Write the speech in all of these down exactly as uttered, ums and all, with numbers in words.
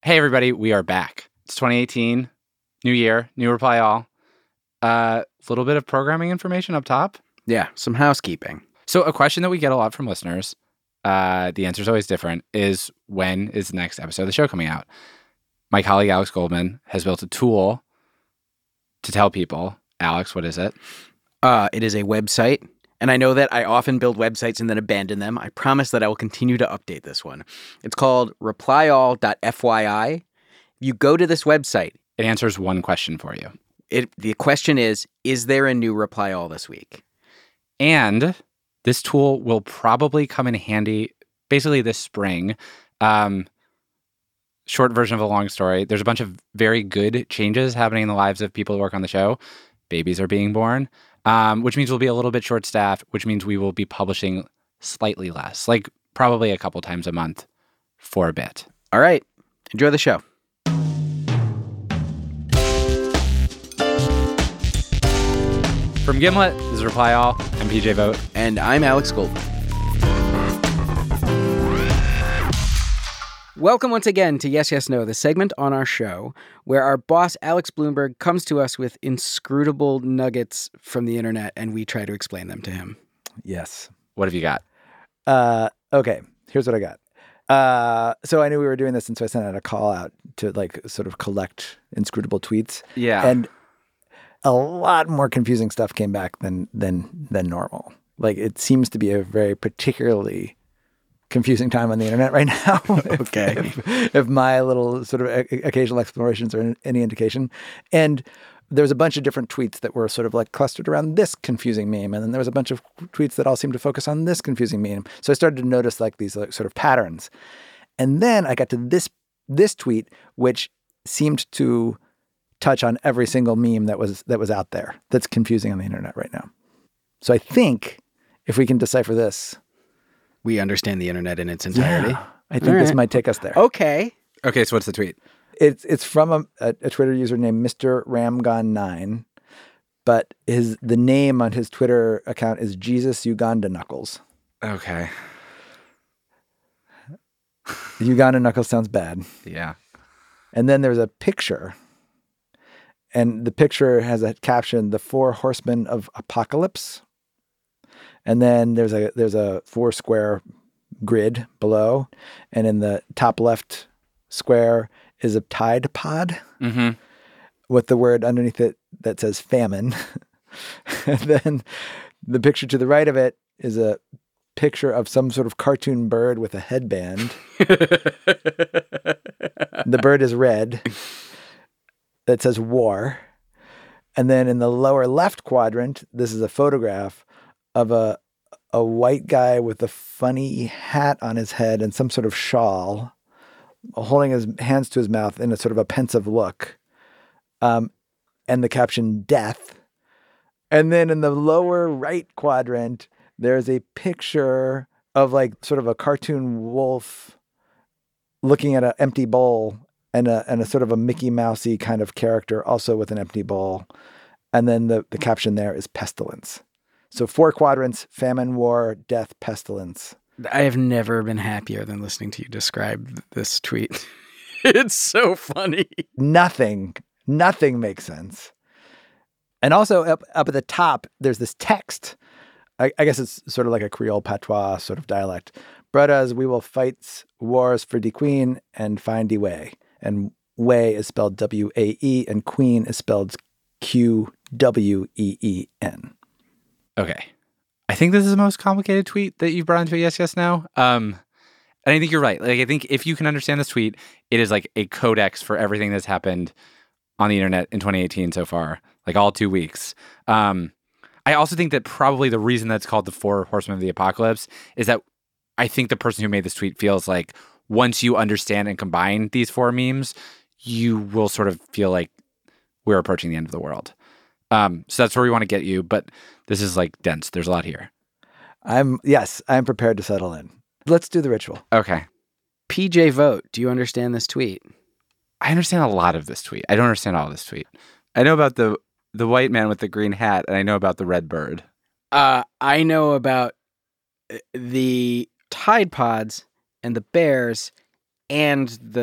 Hey, everybody, we are back. It's twenty eighteen, new year, new Reply All. A uh, little bit of programming information up top. Yeah, some housekeeping. So a question that we get a lot from listeners, uh, the answer is always different, is when is the next episode of the show coming out? My colleague, Alex Goldman, has built a tool to tell people. Alex, what is it? Uh, it is a website. And I know that I often build websites and then abandon them. I promise that I will continue to update this one. It's called reply all dot f y i. You go to this website. It answers one question for you. It, the question is, is there a new Reply All this week? And this tool will probably come in handy basically this spring. Um, short version of a long story. There's a bunch of very good changes happening in the lives of people who work on the show. Babies are being born. Um, which means we'll be a little bit short-staffed, which means we will be publishing slightly less, like probably a couple times a month for a bit. All right. Enjoy the show. From Gimlet, this is Reply All. I'm P J Vogt. And I'm Alex Goldman. Welcome once again to Yes, Yes, No, the segment on our show where our boss, Alex Bloomberg, comes to us with inscrutable nuggets from the internet and we try to explain them to him. Yes. What have you got? Uh, okay, here's what I got. Uh, so I knew we were doing this, and so I sent out a call out to like sort of collect inscrutable tweets. Yeah. And a lot more confusing stuff came back than than than normal. Like it seems to be a very particularly confusing time on the internet right now. Okay. if, if my little sort of occasional explorations are any indication. And there was a bunch of different tweets that were sort of like clustered around this confusing meme. And then there was a bunch of tweets that all seemed to focus on this confusing meme. So I started to notice like these like, sort of patterns. And then I got to this this tweet, which seemed to touch on every single meme that was that was out there that's confusing on the internet right now. So I think if we can decipher this, we understand the internet in its entirety. Yeah, I think All this right. might take us there. Okay. Okay, so what's the tweet? It's it's from a, a, a Twitter user named Mister Ramgon nine, but his the name on his Twitter account is Jesus Uganda Knuckles. Okay. Uganda Knuckles sounds bad. Yeah. And then there's a picture, and the picture has a caption, "The Four Horsemen of Apocalypse." And then there's a there's a four square grid below, and in the top left square is a Tide Pod mm-hmm. with the word underneath it that says famine. And then the picture to the right of it is a picture of some sort of cartoon bird with a headband. The bird is red. That says war. And then in the lower left quadrant, this is a photograph of a a white guy with a funny hat on his head and some sort of shawl, holding his hands to his mouth in a sort of a pensive look. Um, and the caption, death. And then in the lower right quadrant, there's a picture of like sort of a cartoon wolf looking at an empty bowl and a, and a sort of a Mickey Mousey kind of character also with an empty bowl. And then the, the caption there is pestilence. So four quadrants: famine, war, death, pestilence. I have never been happier than listening to you describe this tweet. It's so funny. Nothing, nothing makes sense. And also up, up at the top, there's this text. I, I guess it's sort of like a Creole patois sort of dialect. Brothers, we will fight wars for the queen and find the way. And way is spelled W A E and queen is spelled Q W E E N. Okay. I think this is the most complicated tweet that you've brought into a Yes, Yes, No. Um, and I think you're right. Like, I think if you can understand this tweet, it is like a codex for everything that's happened on the internet in twenty eighteen so far, like all two weeks. Um, I also think that probably the reason that's called the Four Horsemen of the Apocalypse is that I think the person who made this tweet feels like once you understand and combine these four memes, you will sort of feel like we're approaching the end of the world. Um, so that's where we want to get you, but this is like dense. There's a lot here. I'm, yes, I'm prepared to settle in. Let's do the ritual. Okay. P J Vogt, do you understand this tweet? I understand a lot of this tweet. I don't understand all this tweet. I know about the the white man with the green hat, and I know about the red bird. Uh, I know about the Tide Pods and the bears and the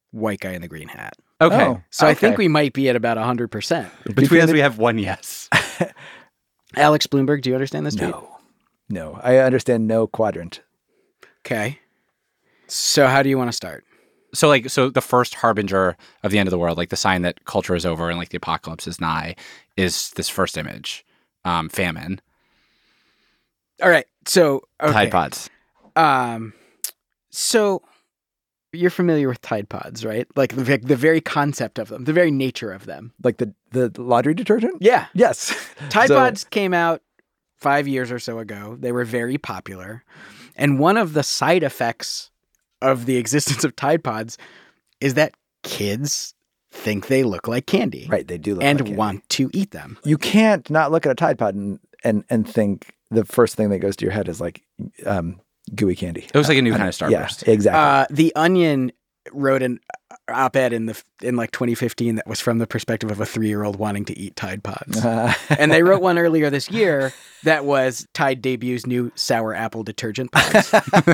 white guy in the green hat. Okay. Oh, So I okay. think we might be at about one hundred percent. Between us, we have one yes. Alex Bloomberg, do you understand this tweet? No. No. I understand no quadrant. Okay. So how do you want to start? So like, so the first harbinger of the end of the world, like the sign that culture is over and like the apocalypse is nigh, is this first image, um, famine, All right. So, okay. Tide Pods. Um, so you're familiar with Tide Pods, right? Like the, the very concept of them, the very nature of them. Like the, the laundry detergent? Yeah. Yes. Tide So- Pods came out five years or so ago. They were very popular. And one of the side effects of the existence of Tide Pods is that kids think they look like candy. Right. They do look And like candy. want to eat them. You can't not look at a Tide Pod and, and, and think the first thing that goes to your head is like um, gooey candy. It was like a new kind of Starburst. Yeah, exactly. Uh, the Onion wrote an op-ed in the in like twenty fifteen that was from the perspective of a three-year-old wanting to eat Tide Pods. Uh, And they wrote one earlier this year that was Tide debuts new sour apple detergent pods.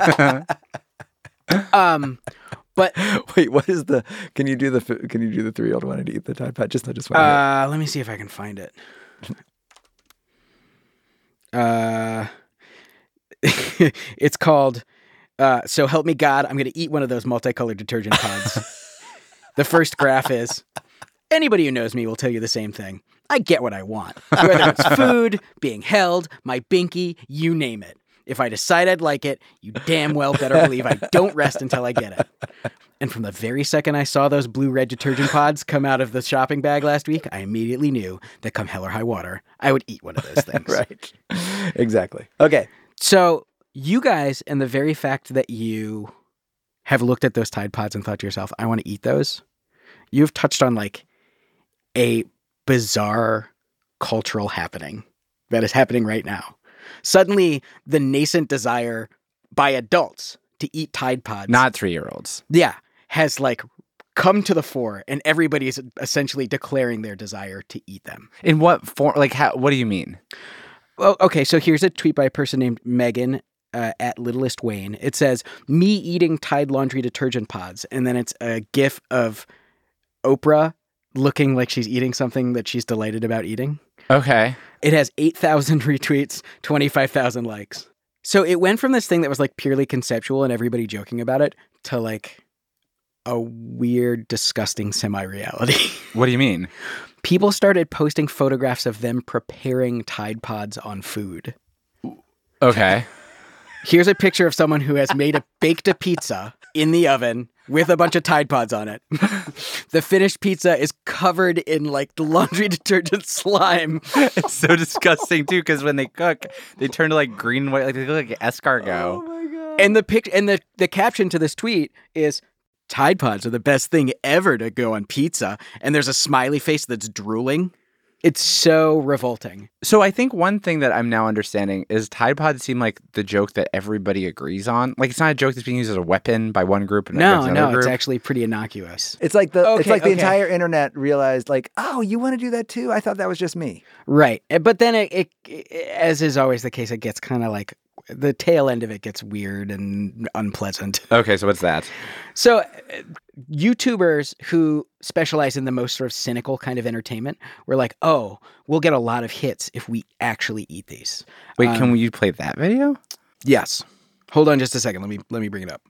um, but wait, what is the? Can you do the? Can you do the three-year-old wanting to eat the Tide Pod? Just, I just want. uh, let me see if I can find it. Uh, it's called. Uh, so help me God, I'm going to eat one of those multicolored detergent pods. The first graph is, anybody who knows me will tell you the same thing. I get what I want. Whether it's food, being held, my binky, you name it. If I decide I'd like it, you damn well better believe I don't rest until I get it. And from the very second I saw those blue-red detergent pods come out of the shopping bag last week, I immediately knew that come hell or high water, I would eat one of those things. Right. Exactly. Okay. So you guys, and the very fact that you have looked at those Tide Pods and thought to yourself, I want to eat those, you've touched on like a bizarre cultural happening that is happening right now. Suddenly, the nascent desire by adults to eat Tide Pods, Not three-year-olds. yeah, has like come to the fore, and everybody is essentially declaring their desire to eat them. In what form? Like, how, what do you mean? Well, okay, so here's a tweet by a person named Megan uh, at Littlest Wayne. It says, me eating Tide laundry detergent pods. And then it's a gif of Oprah looking like she's eating something that she's delighted about eating. Okay. It has eight thousand retweets, twenty-five thousand likes. So it went from this thing that was like purely conceptual and everybody joking about it to like a weird, disgusting semi-reality. What do you mean? People started posting photographs of them preparing Tide Pods on food. Okay. Here's a picture of someone who has made a baked a pizza in the oven with a bunch of Tide Pods on it. The finished pizza is covered in like laundry detergent slime. It's so disgusting too, because when they cook, they turn to like green and white, like they look like escargot. my god. And the pic and the, the caption to this tweet is, Tide Pods are the best thing ever to go on pizza. And there's a smiley face that's drooling. It's so revolting. So I think one thing that I'm now understanding is Tide Pods seem like the joke that everybody agrees on. Like it's not a joke that's being used as a weapon by one group and No, against no, another it's group. actually pretty innocuous. It's like the it's Okay, like the okay. entire internet realized like, oh, you want to do that too? I thought that was just me. Right. Uh, But then it, it, it as is always the case, it gets kind of like the tail end of it gets weird and unpleasant. Okay, so what's that? So, uh, YouTubers who specialize in the most sort of cynical kind of entertainment were like, oh, we'll get a lot of hits if we actually eat these. Wait, Um, can you play that video? Yes. Hold on just a second. Let me let me bring it up.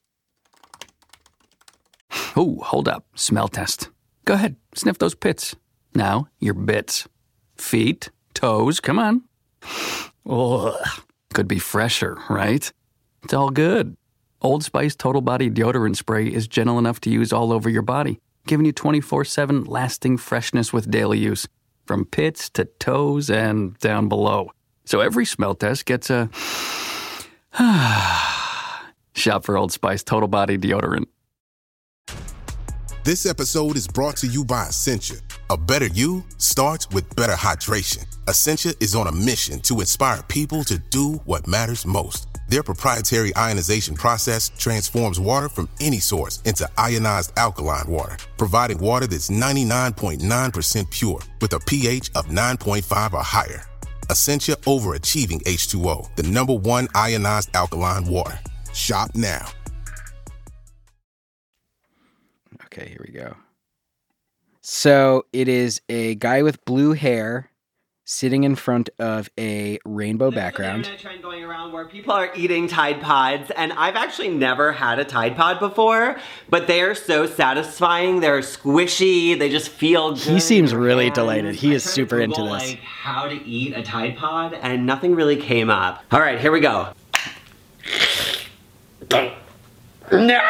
Oh, hold up. Smell test. Go ahead. Sniff those pits. Now, your bits. Feet, toes, come on. Ugh. Could be fresher, right? It's all good. Old Spice Total Body Deodorant Spray is gentle enough to use all over your body, giving you twenty-four seven lasting freshness with daily use, from pits to toes and down below. So every smell test gets a... Shop for Old Spice Total Body Deodorant. This episode is brought to you by Essentia. A better you starts with better hydration. Essentia is on a mission to inspire people to do what matters most. Their proprietary ionization process transforms water from any source into ionized alkaline water, providing water that's ninety-nine point nine percent pure with a pH of nine point five or higher. Essentia Overachieving H two O, the number one ionized alkaline water. Shop now. Okay, here we go. So it is a guy with blue hair sitting in front of a rainbow There's background. There's an internet trend going around where people are eating Tide Pods, and I've actually never had a Tide Pod before, but they are so satisfying. They're squishy. They just feel good. He seems in your really hands. delated. He I is tried to super into Google, this. Like how to eat a Tide Pod, and nothing really came up. All right, here we go. No!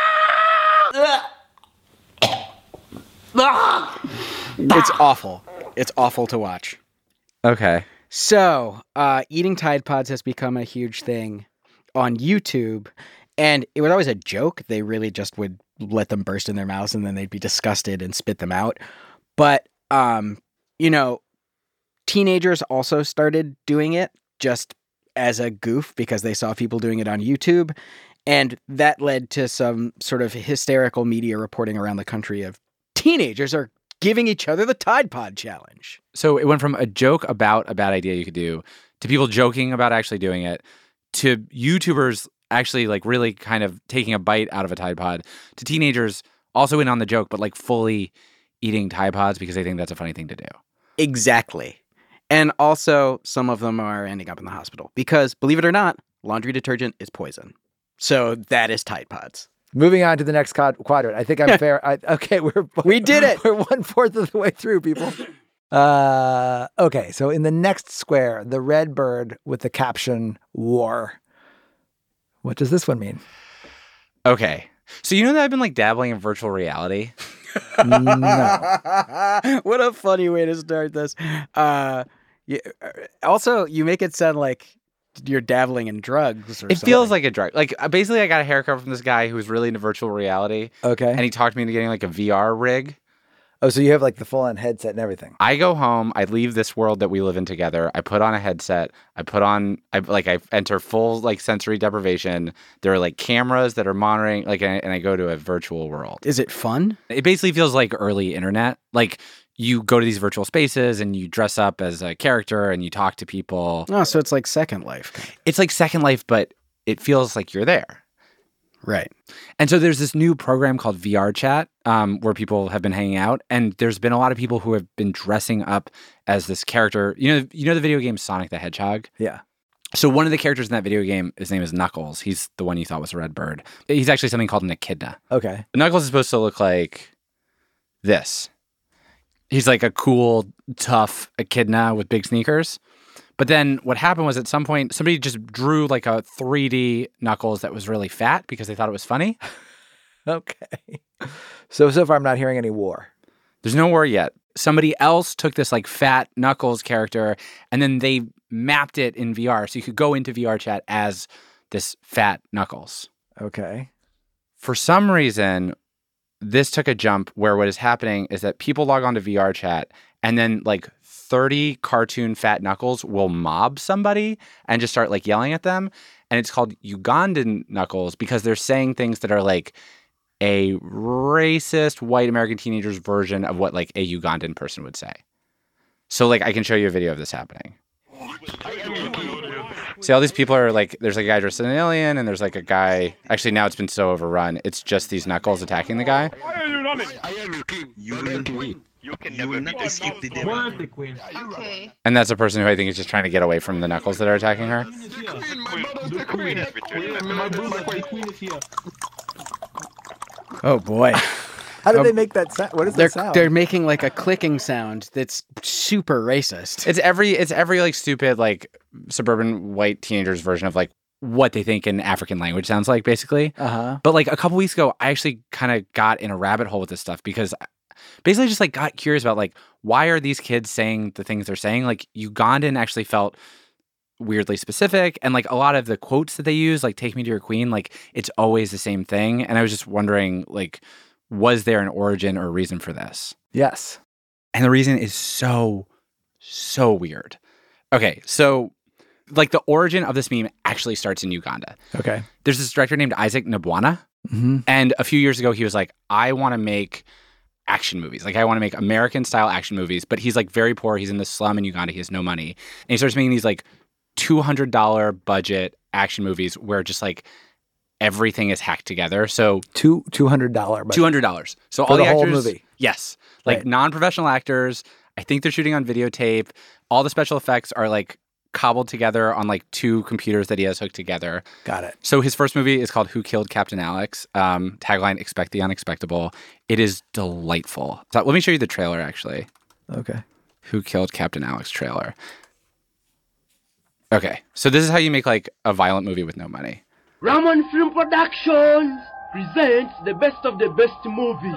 It's awful. It's awful to watch. Okay. So, uh, eating Tide Pods has become a huge thing on YouTube, and it was always a joke. They really just would let them burst in their mouths, and then they'd be disgusted and spit them out. But, um, you know, teenagers also started doing it just as a goof because they saw people doing it on YouTube, and that led to some sort of hysterical media reporting around the country of teenagers are giving each other the Tide Pod challenge. So it went from a joke about a bad idea you could do to people joking about actually doing it to YouTubers actually like really kind of taking a bite out of a Tide Pod to teenagers also in on the joke, but like fully eating Tide Pods because they think that's a funny thing to do. Exactly. And also some of them are ending up in the hospital because, believe it or not, laundry detergent is poison. So that is Tide Pods. Moving on to the next quad- quadrant. I think I'm fair. I, okay, we're We did it. We're one fourth of the way through, people. Uh, okay, so in the next square, the red bird with the caption "War." What does this one mean? Okay. So you know that I've been like dabbling in virtual reality? No. What a funny way to start this. Uh, you, also, you make it sound like you're dabbling in drugs or It something. feels like a drug. Like uh, basically I got a haircut from this guy who was really into virtual reality Okay. and he talked me into getting like a V R rig. Oh, so you have like the full-on headset and everything. I go home, I leave this world that we live in together. I put on a headset. I put on, I like, I enter full like sensory deprivation. There are like cameras that are monitoring, like, and I go to a virtual world. Is it fun? It basically feels like early internet. Like you go to these virtual spaces and you dress up as a character and you talk to people. Oh, so it's like Second Life. Kind of. It's like Second Life, but it feels like you're there. Right. And so there's this new program called V R Chat um, where people have been hanging out. And there's been a lot of people who have been dressing up as this character. You know, you know the video game Sonic the Hedgehog? Yeah. So one of the characters in that video game, his name is Knuckles. He's the one you thought was a red bird. He's actually something called an echidna. Okay. Knuckles is supposed to look like this. He's like a cool, tough echidna with big sneakers. But then what happened was at some point, somebody just drew like a three D Knuckles that was really fat because they thought it was funny. Okay. So, so far I'm not hearing any war. There's no war yet. Somebody else took this like fat Knuckles character and then they mapped it in V R. So you could go into V R Chat as this fat Knuckles. Okay. For some reason, this took a jump where what is happening is that people log on to V R Chat and then like thirty cartoon fat Knuckles will mob somebody and just start like yelling at them. And it's called Ugandan Knuckles because they're saying things that are like a racist white American teenager's version of what like a Ugandan person would say. So like I can show you a video of this happening. See, all these people are like, there's like a guy dressed as an alien and there's like a guy, actually now it's been so overrun. It's just these Knuckles attacking the guy. Why are you running? I am your king. You will win. You can never not escape the demon. Okay. And that's a person who I think is just trying to get away from the Knuckles that are attacking her. The queen is returned. My brother, my queen is here. Oh, boy. How do Um, they make that sound? What is They're that sound? they're making like a clicking sound that's super racist. It's every it's every like stupid like suburban white teenager's version of like what they think an African language sounds like, basically. Uh-huh. But like a couple weeks ago, I actually kind of got in a rabbit hole with this stuff because I basically just like got curious about like why are these kids saying the things they're saying? Like Ugandan actually felt weirdly specific, and like a lot of the quotes that they use, like "Take me to your queen," like it's always the same thing. And I was just wondering, like, was there an origin or a reason for this? Yes. And the reason is so, so weird. Okay, so like the origin of this meme actually starts in Uganda. Okay. There's this director named Isaac Nabwana. Mm-hmm. And a few years ago, he was like, I want to make action movies. Like, I want to make American style action movies. But he's like very poor. He's in the slum in Uganda. He has no money. And he starts making these like two hundred dollars budget action movies where just like everything is hacked together. So Two two hundred dollar two hundred dollars. So For all the the whole actors, movie? yes, like Right. non-professional actors. I think they're shooting on videotape. All the special effects are like cobbled together on like two computers that he has hooked together. Got it. So his first movie is called Who Killed Captain Alex? Um, tagline, expect the unexpectable. It is delightful. So let me show you the trailer, actually. Okay. Who Killed Captain Alex trailer. Okay, so this is how you make like a violent movie with no money. Ramon Film Productions presents the best of the best movies.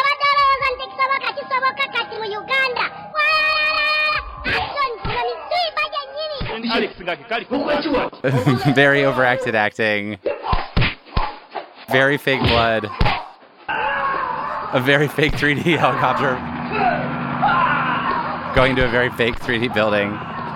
Very overacted acting. Very fake blood. A very fake three D helicopter going to a very fake three D building.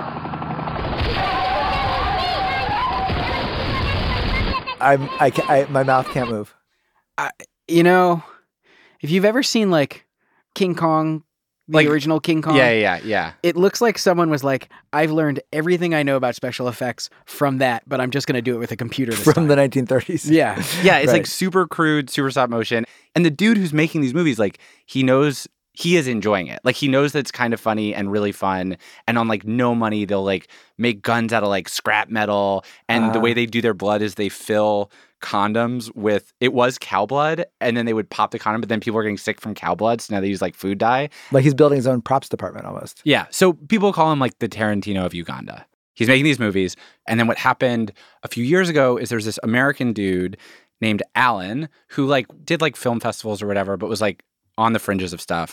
I'm I, ca- I my mouth can't move. I, you know, if you've ever seen like King Kong, the Like- original King Kong, Yeah, yeah, yeah. it looks like someone was like, I've learned everything I know about special effects from that, but I'm just going to do it with a computer this From time. the nineteen thirties. Yeah. Yeah, it's Right. like super crude, super stop motion. And the dude who's making these movies, like, he knows he is enjoying it. Like, he knows that it's kind of funny and really fun. And on like no money, they'll like make guns out of like scrap metal. And the Ah. way they do their blood is they fill condoms with it was cow blood, and then they would pop the condom, but then people are getting sick from cow blood, so now they use like food dye. Like he's building his own props department almost. Yeah. So people call him like the Tarantino of Uganda. He's making these movies. And then what happened a few years ago is there's this American dude named Alan who like did like film festivals or whatever, but was like on the fringes of stuff.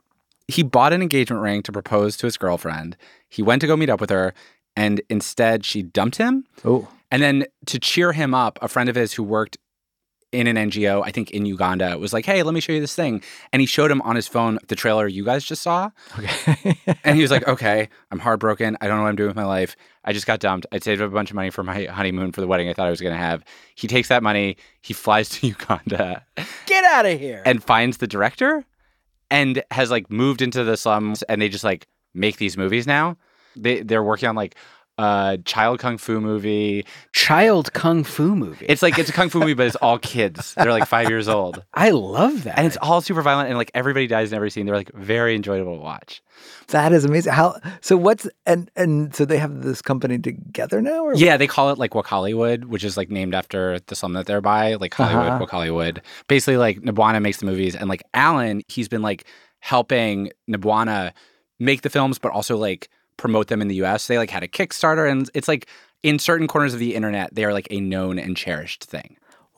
He bought an engagement ring to propose to his girlfriend. He went to go meet up with her, and instead she dumped him. Oh. And then to cheer him up, a friend of his who worked in an N G O, I think in Uganda, was like, hey, let me show you this thing. And he showed him on his phone the trailer you guys just saw. Okay. And he was like, okay, I'm heartbroken. I don't know what I'm doing with my life. I just got dumped. I saved up a bunch of money for my honeymoon for the wedding I thought I was going to have. He takes that money. He flies to Uganda Get out of here. and finds the director and has like moved into the slums, and they just like make these movies now. They, they're working on like a child kung fu movie. Child kung fu movie. It's like, it's a kung fu movie, but it's all kids. They're like five years old. I love that. And it's all super violent, and like everybody dies in every scene. They're like very enjoyable to watch. That is amazing. How so what's and and so they have this company together now or Yeah, they call it like Wakaliwood, which is like named after the slum that they're by, like Hollywood, Uh-huh. Wakaliwood. Basically, like Nabwana makes the movies, and like Alan, he's been like helping Nabwana make the films, but also like promote them in the U S. They like had a Kickstarter, and it's like in certain corners of the internet, they are like a known and cherished thing.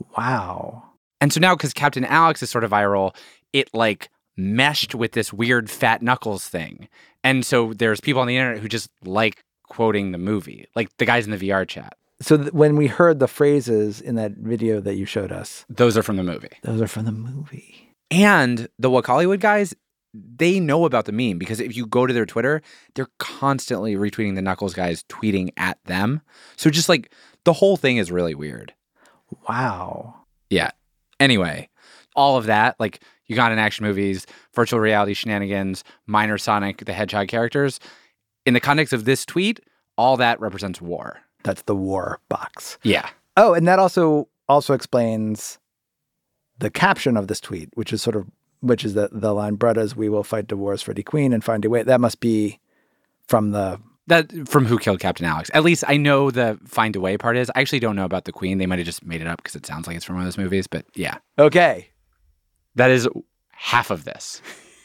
Wow. And so now, because Captain Alex is sort of viral, it like meshed with this weird Fat Knuckles thing. And so there's people on the internet who just like quoting the movie, like the guys in the V R chat. So th- when we heard the phrases in that video that you showed us, Those are from the movie. those are from the movie. And the Wakaliwood guys, they know about the meme, because if you go to their Twitter, they're constantly retweeting the Knuckles guys, tweeting at them. So just like the whole thing is really weird. Wow. Yeah. Anyway, all of that, like Ugandan action movies, virtual reality shenanigans, minor Sonic the Hedgehog characters, in the context of this tweet, all that represents war. That's the war box. Yeah. Oh, and that also also explains the caption of this tweet, which is sort of which is the the line, "Brothers, we will fight the wars for the Queen and find a way." That must be from the That from Who Killed Captain Alex. At least I know the find a way part is. I actually don't know about the Queen. They might have just made it up because it sounds like it's from one of those movies. But yeah, okay. that is half of this.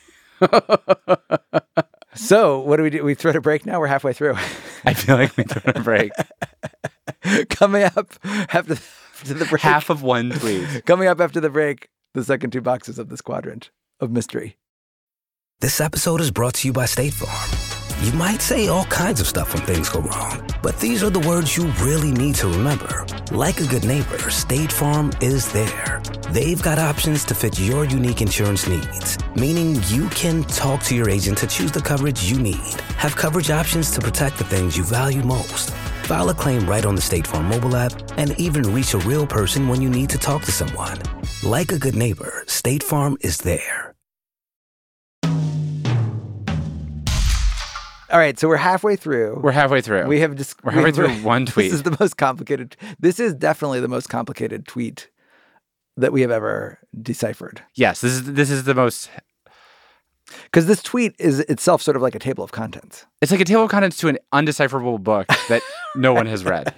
So what do we do? We throw a break now. We're halfway through. I feel like we took a break. Coming up after the, after the break. Half of one tweet. Coming up after the break, the second two boxes of this quadrant of mystery. This episode is brought to you by State Farm. You might say all kinds of stuff when things go wrong, but these are the words you really need to remember. Like a good neighbor, State Farm is there. They've got options to fit your unique insurance needs, meaning you can talk to your agent to choose the coverage you need. Have coverage options to protect the things you value most. File a claim right on the State Farm mobile app and even reach a real person when you need to talk to someone. Like a good neighbor, State Farm is there. All right, so we're halfway through. We're halfway through. We have just we're halfway through one tweet. This is the most complicated. This is definitely the most complicated tweet that we have ever deciphered. Yes, this is this is the most. Because this tweet is itself sort of like a table of contents. It's like a table of contents to an undecipherable book that no one has read.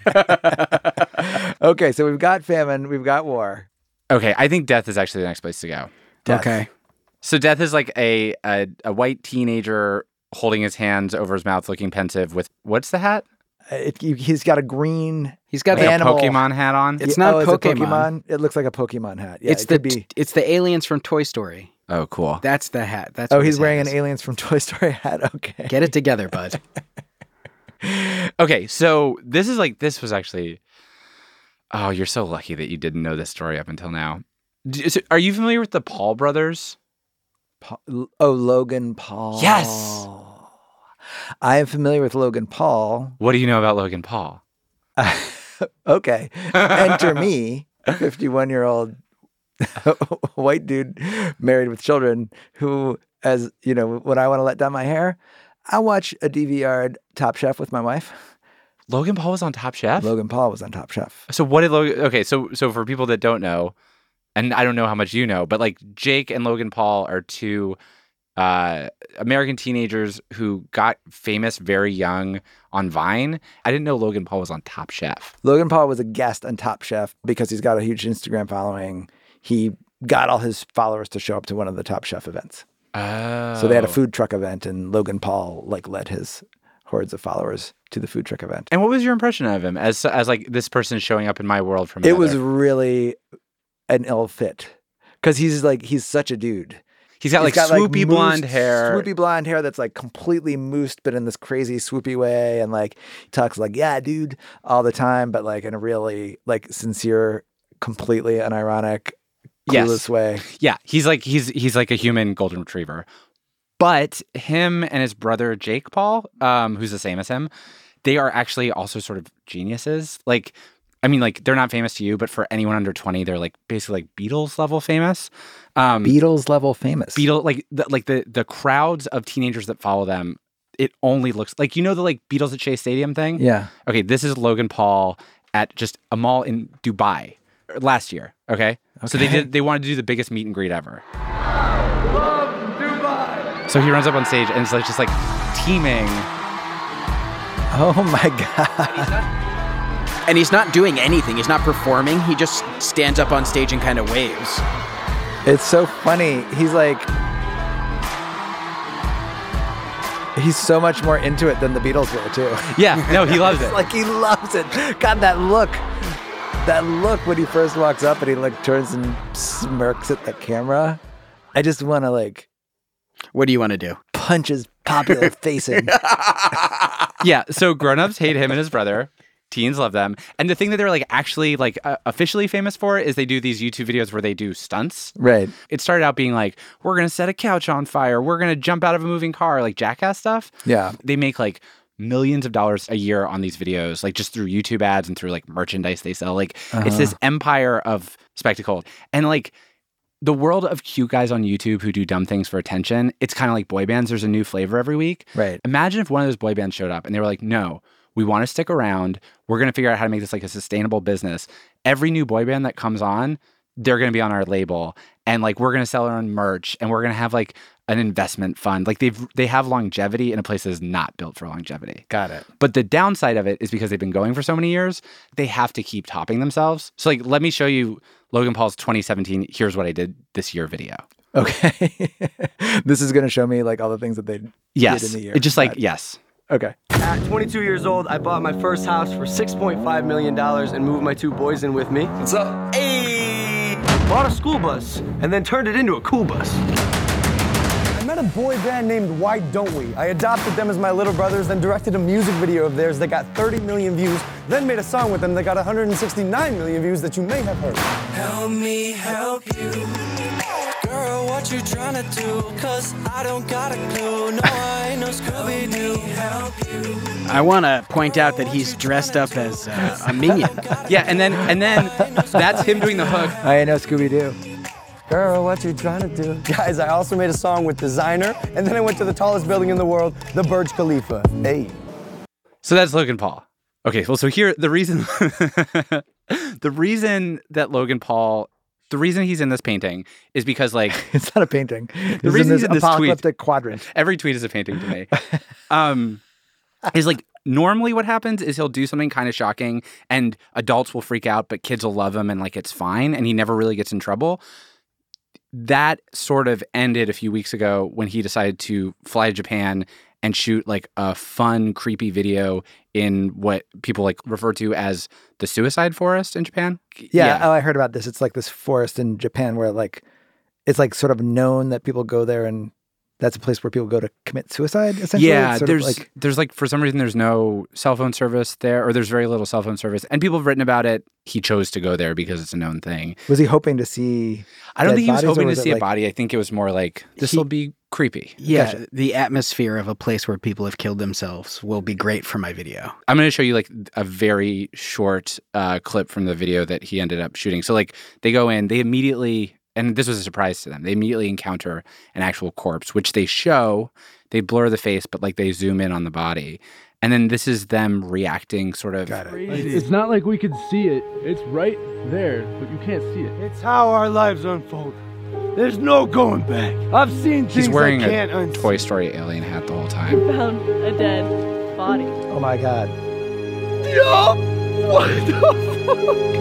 Okay, so we've got famine, we've got war. Okay, I think death is actually the next place to go. Death. Okay. So death is like a, a a white teenager holding his hands over his mouth, looking pensive with, what's the hat? It, he's got a green He's got Like the a animal. Pokemon hat on? It's Yeah, not oh, is it Pokemon. Pokemon. It looks like a Pokemon hat. Yeah, it's it the could be. it's the aliens from Toy Story. Oh, cool. That's the hat. That's Oh, what he's his hat wearing an is. Aliens from Toy Story hat. Okay. Get it together, bud. Okay, so this is like, this was actually, oh, you're so lucky that you didn't know this story up until now. D- so are you familiar with the Paul brothers? Paul, oh, Logan Paul. Yes. I am familiar with Logan Paul. What do you know about Logan Paul? Okay. Enter me, fifty-one-year-old white dude married with children who, as you know, when I want to let down my hair, I watch a D V R'd Top Chef with my wife. Logan Paul was on Top Chef? Logan Paul was on Top Chef. So what did Logan, okay, so so for people that don't know, and I don't know how much you know, but like Jake and Logan Paul are two uh, American teenagers who got famous very young on Vine. I didn't know Logan Paul was on Top Chef. Logan Paul was a guest on Top Chef because he's got a huge Instagram following. He got all his followers to show up to one of the Top Chef events. Oh. So they had a food truck event, and Logan Paul like led his hordes of followers to the food truck event. And what was your impression of him as as like this person showing up in my world from It another? was really an ill fit because he's like he's such a dude. He's got like He's got, swoopy moosed- blonde hair. swoopy blonde hair that's like completely moosed, but in this crazy swoopy way, and like he talks like "yeah, dude" all the time, but like in a really like sincere, completely unironic, Yes. clueless way. Yeah, he's like he's he's like a human golden retriever. But him and his brother Jake Paul, um, who's the same as him, they are actually also sort of geniuses. Like, I mean, like they're not famous to you, but for anyone under twenty, they're like basically like Beatles level famous. Um, Beatles level famous. Beatles like the, like the the crowds of teenagers that follow them. It only looks like, you know, the like Beatles at Shea Stadium thing. Yeah. Okay, this is Logan Paul at just a mall in Dubai last year. Okay, so they Okay. did they wanted to do the biggest meet and greet ever. So he runs up on stage and it's like just like teaming. Oh my god. And he's not doing anything. He's not performing. He just stands up on stage and kind of waves. It's so funny. He's like, he's so much more into it than the Beatles were too. Yeah, no, he loves it. Like he loves it. God, that look, that look when he first walks up and he like turns and smirks at the camera. I just want to like What do you want to do? punch his popular face in. Yeah, so grown-ups hate him and his brother. Teens love them. And the thing that they're like actually like uh, officially famous for is they do these YouTube videos where they do stunts. Right. It started out being like, we're going to set a couch on fire. We're going to jump out of a moving car, like Jackass stuff. Yeah. They make like millions of dollars a year on these videos, like just through YouTube ads and through like merchandise they sell. Like Uh-huh. it's this empire of spectacle. And like the world of cute guys on YouTube who do dumb things for attention, it's kind of like boy bands. There's a new flavor every week. Right. Imagine if one of those boy bands showed up and they were like, no, we want to stick around. We're going to figure out how to make this like a sustainable business. Every new boy band that comes on, they're going to be on our label. And like, we're going to sell our own merch and we're going to have like an investment fund. Like they've, they have longevity in a place that is not built for longevity. Got it. But the downside of it is because they've been going for so many years, they have to keep topping themselves. So like, let me show you Logan Paul's twenty seventeen, here's what I did this year video. Okay. This is going to show me like all the things that they Yes. did in the year. It's just like, Got it. yes. Okay. At twenty-two years old, I bought my first house for six point five million dollars and moved my two boys in with me. What's up? Hey! Bought a school bus and then turned it into a cool bus. I met a boy band named Why Don't We? I adopted them as my little brothers, then directed a music video of theirs that got thirty million views, then made a song with them that got one hundred sixty-nine million views that you may have heard. Help me help you. Girl, what you trying to do? Cause I don't got a clue. No, I ain't no Scooby-Doo. Help you. I want to point out that he's dressed up as uh, a minion. Yeah, and then and then that's him doing the hook. I know Scooby Doo. Girl, what you trying to do? Guys, I also made a song with Designer, and then I went to the tallest building in the world, the Burj Khalifa. Hey. So that's Logan Paul. Okay, well, so here, the reason, the reason that Logan Paul, the reason he's in this painting is because, like... It's not a painting. The He's reason in he's this in this apocalyptic tweet, quadrant. Every tweet is a painting to me. um, is like, normally what happens is he'll do something kind of shocking and adults will freak out, but kids will love him and, like, it's fine, and he never really gets in trouble. That sort of ended a few weeks ago when he decided to fly to Japan and shoot like a fun, creepy video in what people like refer to as the suicide forest in Japan. Yeah, yeah. Oh, I heard about this. It's like this forest in Japan where like it's like sort of known that people go there and that's a place where people go to commit suicide, essentially. Yeah, It's sort there's of like, there's like for some reason there's no cell phone service there, or there's very little cell phone service, and people have written about it. He chose to go there because it's a known thing. Was he hoping to see? I don't dead think he was bodies, or hoping to was it see like- a body. I think it was more like this will be creepy. Yeah, Gotcha. the atmosphere of a place where people have killed themselves will be great for my video. I'm going to show you like a very short uh, clip from the video that he ended up shooting. So like they go in, they immediately, and this was a surprise to them, they immediately encounter an actual corpse, which they show, they blur the face, but like they zoom in on the body. And then this is them reacting sort of. Got it. It's not like we could see it. It's right there, but you can't see it. It's how our lives unfold. There's no going back. I've seen things He's wearing I can't a unsee. Toy Story alien hat the whole time. Found a dead body. Oh my God. Yo! What the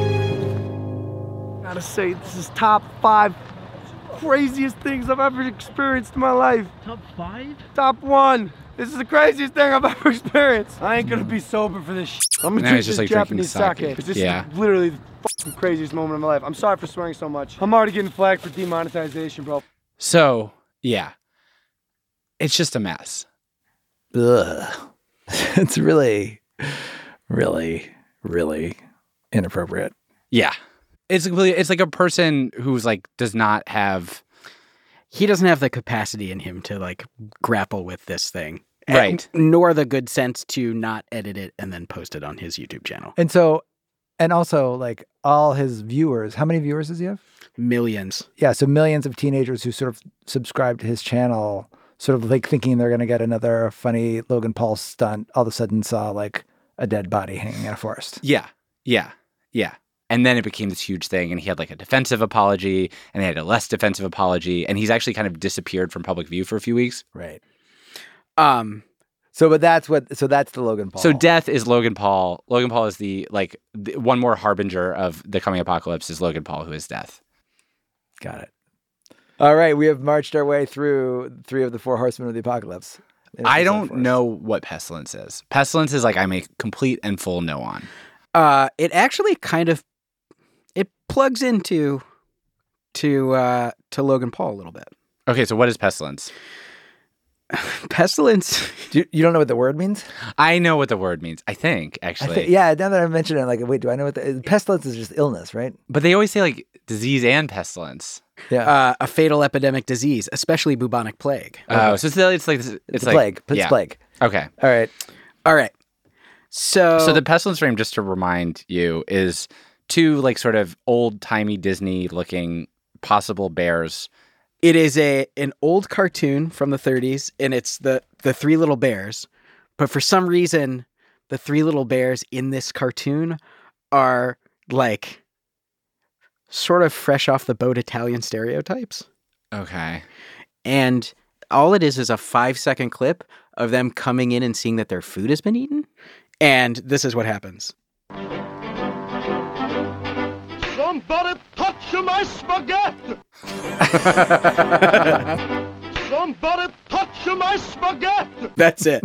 fuck? Gotta say, this is top five craziest things I've ever experienced in my life. Top five? Top one. This is the craziest thing I've ever experienced. I ain't gonna be sober for this shit. I'm gonna Now drink he's just, this like, drinking Japanese sake. sake. 'cause This Yeah. is literally the fucking craziest moment of my life. I'm sorry for swearing so much. I'm already getting flagged for demonetization, bro. So, yeah. It's just a mess. Ugh. It's really, really, really inappropriate. Yeah. It's really, it's like a person who's like does not have He doesn't have the capacity in him to like grapple with this thing. Right. And, nor the good sense to not edit it and then post it on his YouTube channel. And so, and also like all his viewers, how many viewers does he have? Millions. Yeah. So millions of teenagers who sort of subscribe to his channel, sort of like thinking they're going to get another funny Logan Paul stunt, all of a sudden saw like a dead body hanging in a forest. Yeah. Yeah. Yeah. And then it became this huge thing, and he had like a defensive apology, and they had a less defensive apology, and he's actually kind of disappeared from public view for a few weeks. Right. Um. So, but that's what. So that's the Logan Paul. So death is Logan Paul. Logan Paul is the like the, one more harbinger of the coming apocalypse is Logan Paul, who is death. Got it. All right, we have marched our way through three of the four horsemen of the apocalypse. I don't know what pestilence is. Pestilence is like I'm a complete and full no on. Uh, it actually kind of it plugs into to uh, to Logan Paul a little bit. Okay, so what is pestilence? Pestilence. Do you, you don't know what the word means? I know what the word means. I think actually. I think, yeah. Now that I mentioned it, like, wait, do I know what the pestilence is? Just illness, right? But they always say like disease and pestilence. Yeah. Uh, a fatal epidemic disease, especially bubonic plague. Oh, so it's, it's like it's, It's like plague. It's yeah. plague. Okay. All right. All right. So So the pestilence frame, just to remind you, is two like sort of old timey Disney looking possible bears. it is a an old cartoon from the thirties, and it's the the three little bears. But for some reason, the three little bears in this cartoon are like sort of fresh off the boat Italian stereotypes. Okay. And all it is is a five second clip of them coming in and seeing that their food has been eaten. And this is what happens. Somebody touch my spaghetti! Somebody touch my spaghetti! That's it.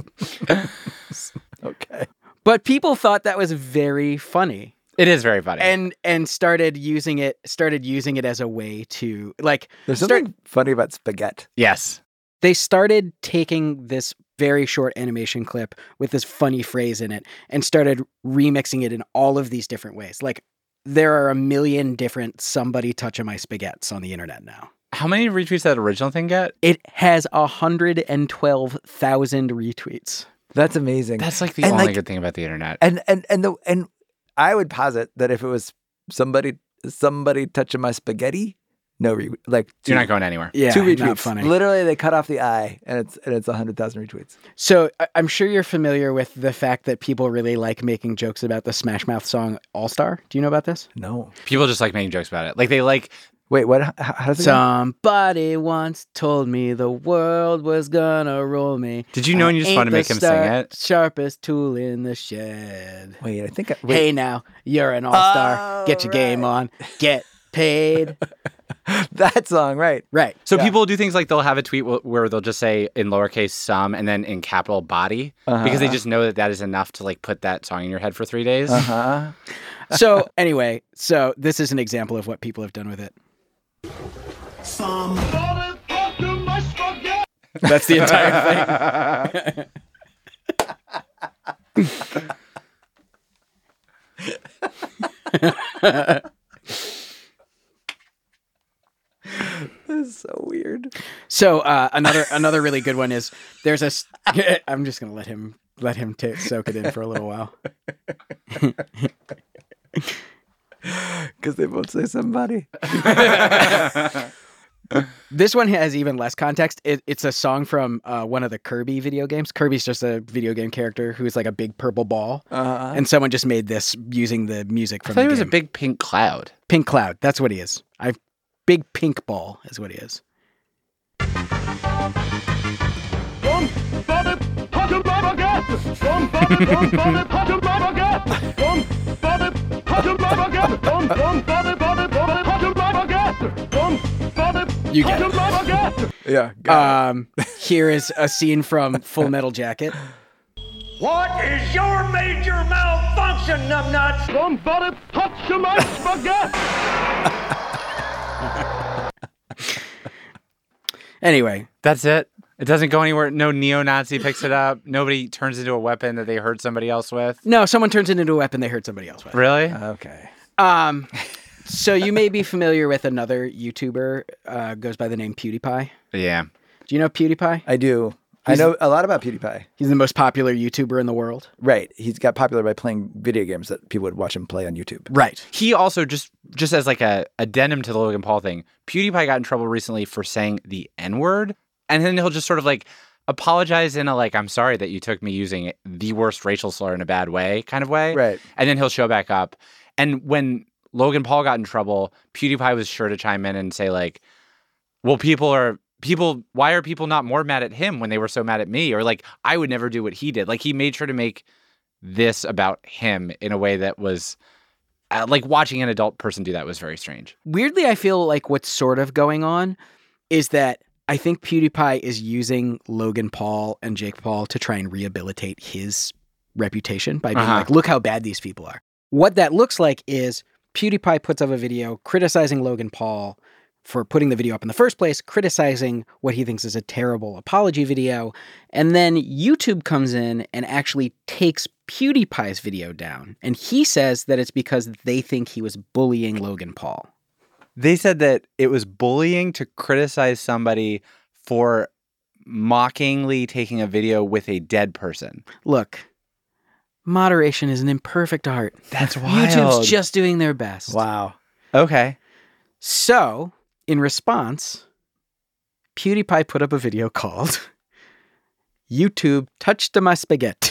Okay. But people thought that was very funny. It is very funny. And and started using it started using it as a way to like There's start- something funny about spaghetti. Yes. They started taking this very short animation clip with this funny phrase in it and started remixing it in all of these different ways. Like there are a million different somebody touching my spaghettis on the internet now. How many retweets did that original thing get? It has one hundred twelve thousand retweets. That's amazing. That's like the And, only like- good thing about the internet. And and and the and I would posit that if it was somebody somebody touching my spaghetti, No, re- like two, You're not going anywhere. Yeah, two retweets. not funny. Literally, they cut off the eye, and it's and it's a hundred thousand retweets. So I- I'm sure you're familiar with the fact that people really like making jokes about the Smash Mouth song All Star. Do you know about this? No. People just like making jokes about it. Like they like. Wait, what? How, how does it go? Somebody once told me the world was gonna roll me. Did you know and you just Ain't wanted to the make him sing star- it? Sharpest tool in the shed. Wait, I think. I, wait. Hey now, you're an all-star. Oh, Get your game right. on. Get paid. That song, right? Right. So Yeah. people do things like they'll have a tweet wh- where they'll just say in lowercase some and then in capital body Uh-huh. because they just know that that is enough to like put that song in your head for three days. Uh huh. So anyway, so this is an example of what people have done with it. Somebody talk to my spaghetti. That's the entire thing. This is so weird. So uh, another another really good one is there's a. s- I'm just gonna let him let him t- soak it in for a little while. Because they both say somebody. This one has even less context. It, it's a song from uh, one of the Kirby video games. Kirby's just a video game character who's like a big purple ball, Uh-huh. and someone just made this using the music I from thought the he was a game. big pink cloud. Pink cloud. That's what he is. I big pink ball is what he is. Somebody touch my baguette. Somebody, somebody touch my baguette. Somebody touch my baguette. Somebody, somebody, somebody touch my baguette. Somebody You get touch it. my baguette. Yeah. got Um, here is a scene from Full Metal Jacket. What is your major malfunction, numbnuts? Somebody touch my spaghetti. Anyway, That's it. It doesn't go anywhere. No neo-Nazi picks it up. Nobody turns into a weapon that they hurt somebody else with. no, someone turns it into a weapon they hurt somebody else with. Really? it. Okay. Um, so you may be familiar with another YouTuber, uh, goes by the name PewDiePie. Yeah. Do you know PewDiePie? I do. I He's- know a lot about PewDiePie. He's the most popular YouTuber in the world. Right. He's got popular by playing video games that people would watch him play on YouTube. Right. He also just just as like a addendum to the Logan Paul thing, PewDiePie got in trouble recently for saying the N-word, and then he'll just sort of like apologize in a like, I'm sorry that you took me using the worst racial slur in a bad way kind of way. Right. And then he'll show back up. And when Logan Paul got in trouble, PewDiePie was sure to chime in and say like, well, people are people why are people not more mad at him when they were so mad at me? Or like, I would never do what he did. Like he made sure to make this about him in a way that was uh, like watching an adult person do that was very strange. Weirdly, I feel like what's sort of going on is that I think PewDiePie is using Logan Paul and Jake Paul to try and rehabilitate his reputation by being Uh-huh. like, look how bad these people are. What that looks like is PewDiePie puts up a video criticizing Logan Paul for putting the video up in the first place, criticizing what he thinks is a terrible apology video, and then YouTube comes in and actually takes PewDiePie's video down, and he says that it's because they think he was bullying Logan Paul. They said that it was bullying to criticize somebody for mockingly taking a video with a dead person. Look, moderation is an imperfect art. That's wild. YouTube's just doing their best. Wow. Okay. So, in response, PewDiePie put up a video called YouTube Touched My Spaghetti.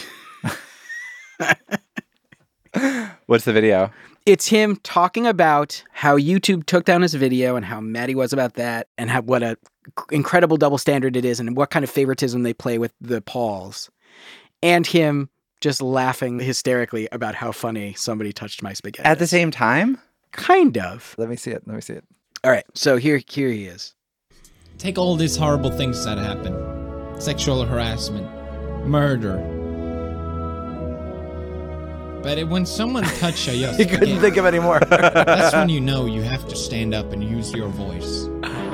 What's the video? It's him talking about how YouTube took down his video and how mad he was about that and how what a incredible double standard it is and what kind of favoritism they play with the Pauls. And him just laughing hysterically about how funny somebody touched my spaghetti. At the same time? Kind of. Let me see it. Let me see it. All right, so here, here he is. Take all these horrible things that happen. Sexual harassment, murder. But when someone touches you, He couldn't think of any more. That's when you know you have to stand up and use your voice.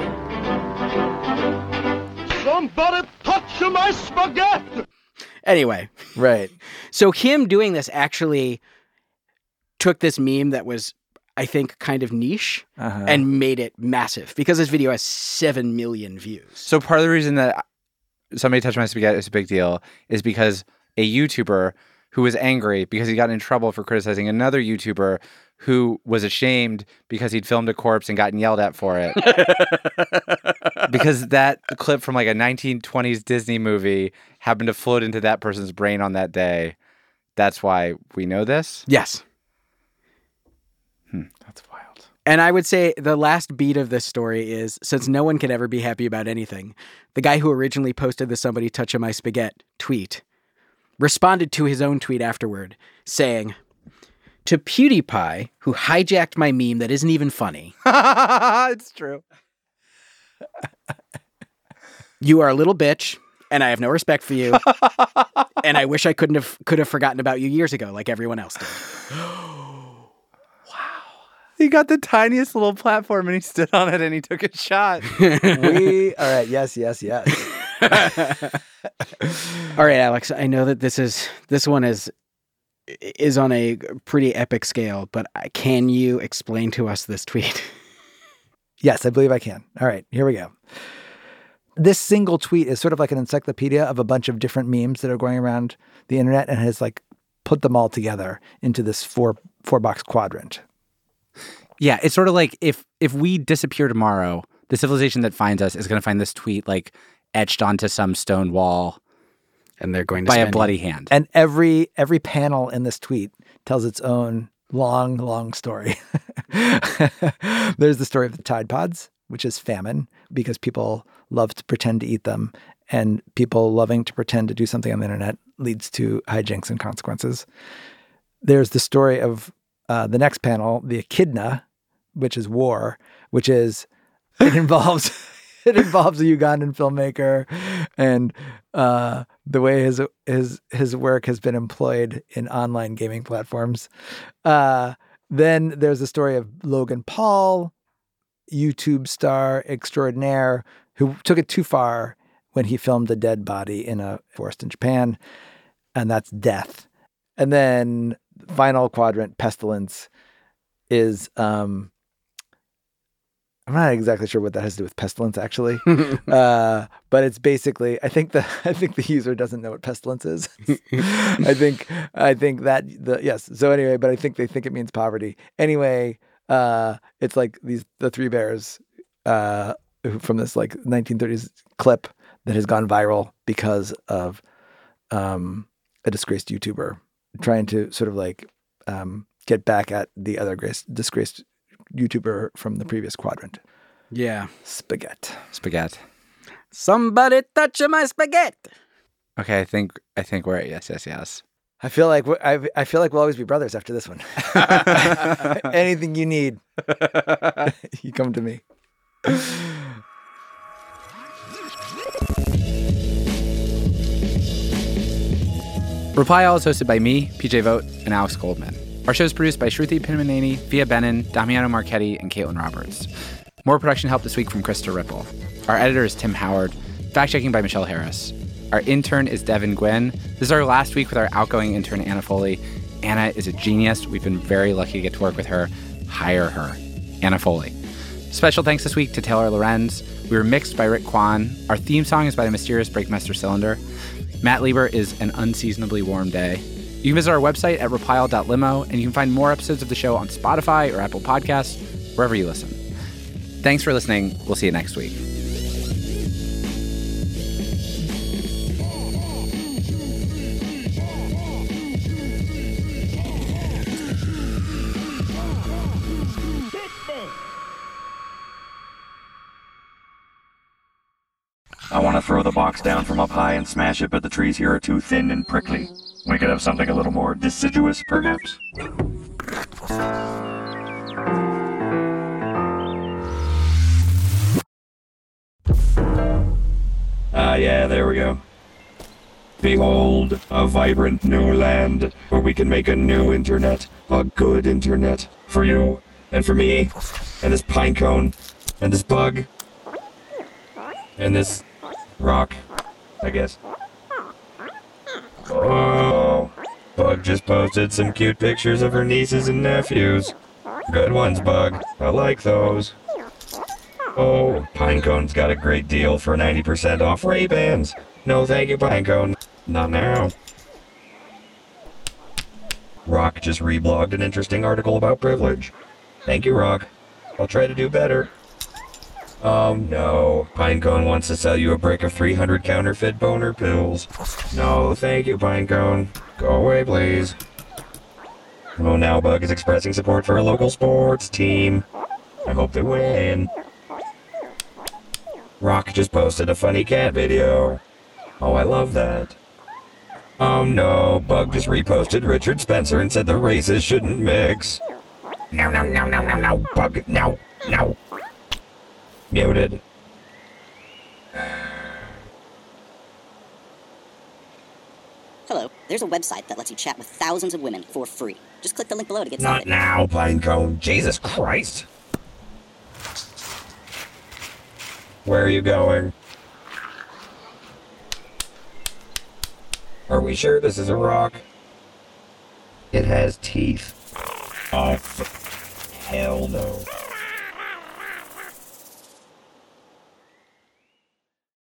Somebody touch my spaghetti. Anyway. Right. So him doing this actually took this meme that was, I think, kind of niche Uh-huh. and made it massive because this video has seven million views. So part of the reason that somebody touched my spaghetti is a big deal is because a YouTuber who was angry because he got in trouble for criticizing another YouTuber who was ashamed because he'd filmed a corpse and gotten yelled at for it. Because that clip from like a nineteen twenties Disney movie happened to float into that person's brain on that day. That's why we know this? Yes. Hmm, that's wild. And I would say the last beat of this story is, since no one can ever be happy about anything, the guy who originally posted the "somebody touching my spaghetti" tweet responded to his own tweet afterward, saying, "To PewDiePie, who hijacked my meme that isn't even funny." It's true. "You are a little bitch, and I have no respect for you. And I wish I couldn't have could have forgotten about you years ago, like everyone else did." He got the tiniest little platform and he stood on it and he took a shot. We all right. Yes, yes, yes. All right, Alex. I know that this is this one is is on a pretty epic scale, but can you explain to us this tweet? Yes, I believe I can. All right, here we go. This single tweet is sort of like an encyclopedia of a bunch of different memes that are going around the internet and has like put them all together into this four four box quadrant. Yeah, it's sort of like if if we disappear tomorrow, the civilization that finds us is going to find this tweet like etched onto some stone wall, and they're going to by spend a bloody hand. And every every panel in this tweet tells its own long, long story. There's the story of the Tide Pods, which is famine because people love to pretend to eat them, and people loving to pretend to do something on the internet leads to hijinks and consequences. There's the story of uh, the next panel, the Echidna, which is war, which is it involves it involves a Ugandan filmmaker and uh, the way his his his work has been employed in online gaming platforms. Uh, then there's the story of Logan Paul, YouTube star extraordinaire, who took it too far when he filmed a dead body in a forest in Japan, and that's death. And then final quadrant, pestilence, is um, I'm not exactly sure what that has to do with pestilence, actually, uh, but it's basically I think the I think the user doesn't know what pestilence is. I think I think that the yes. So anyway, but I think they think it means poverty. Anyway, uh, it's like these the three bears uh, from this like nineteen thirties clip that has gone viral because of um, a disgraced YouTuber trying to sort of like um, get back at the other grace, disgraced YouTuber from the previous quadrant. Yeah. Spaghetti. Spaghetti. Somebody touch my spaghetti. Okay, I think I think we're at yes, yes, yes. I feel like we're, I I feel like we'll always be brothers after this one. Anything you need, you come to me. Reply All is hosted by me, P J Vogt, and Alex Goldman. Our show is produced by Shruti Pinmaneni, Via Benin, Damiano Marchetti, and Caitlin Roberts. More production help this week from Krista Ripple. Our editor is Tim Howard. Fact-checking by Michelle Harris. Our intern is Devin Gwynn. This is our last week with our outgoing intern, Anna Foley. Anna is a genius. We've been very lucky to get to work with her. Hire her. Anna Foley. Special thanks this week to Taylor Lorenz. We were mixed by Rick Kwan. Our theme song is by the mysterious Breakmaster Cylinder. Matt Lieber is An Unseasonably Warm Day. You can visit our website at reply all dot limo, and you can find more episodes of the show on Spotify or Apple Podcasts, wherever you listen. Thanks for listening. We'll see you next week. I want to throw the box down from up high and smash it, but the trees here are too thin and prickly. We could have something a little more deciduous, perhaps. Ah, yeah, there we go. Behold, a vibrant new land where we can make a new internet, a good internet, for you, and for me, and this pine cone, and this bug, and this rock, I guess. Oh, Bug just posted some cute pictures of her nieces and nephews. Good ones, Bug. I like those. Oh, Pinecone's got a great deal for ninety percent off Ray-Bans. No thank you, Pinecone. Not now. Rock just reblogged an interesting article about privilege. Thank you, Rock. I'll try to do better. Oh no, Pinecone wants to sell you a brick of three hundred counterfeit boner pills. No, thank you, Pinecone. Go away, please. Oh, now Bug is expressing support for a local sports team. I hope they win. Rock just posted a funny cat video. Oh, I love that. Oh no, Bug just reposted Richard Spencer and said the races shouldn't mix. No, no, no, no, no, no, Bug, no, no. Muted. Hello, there's a website that lets you chat with thousands of women for free. Just click the link below to get Not started. now, Pinecone. Jesus Christ. Where are you going? Are we sure this is a rock? It has teeth. Oh, hell no.